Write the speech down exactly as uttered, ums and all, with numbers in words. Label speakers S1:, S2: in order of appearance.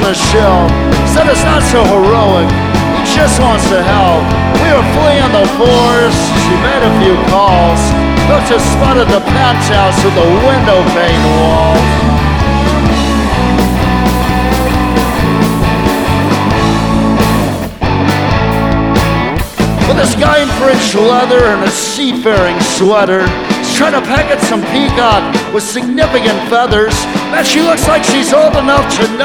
S1: the shelf. Said it's not so heroic, he just wants to help. We were fleeing the forest, she made a few calls. Looked to spotted the penthouse with the window pane walls. With his guy in French leather and a seafaring sweater, he's trying to peck at some peacock with significant feathers. Bet she looks like she's old enough to know